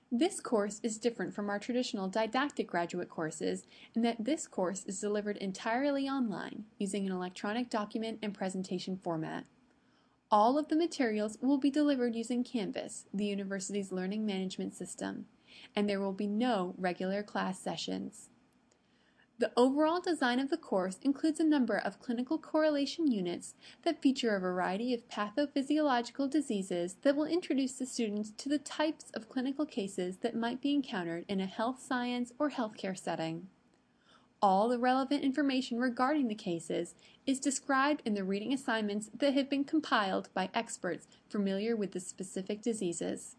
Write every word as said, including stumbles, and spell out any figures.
This course is different from our traditional didactic graduate courses in that this course is delivered entirely online using an electronic document and presentation format. All of the materials will be delivered using Canvas, the university's learning management system, and there will be no regular class sessions. The overall design of the course includes a number of clinical correlation units that feature a variety of pathophysiological diseases that will introduce the students to the types of clinical cases that might be encountered in a health science or healthcare setting. All the relevant information regarding the cases is described in the reading assignments that have been compiled by experts familiar with the specific diseases.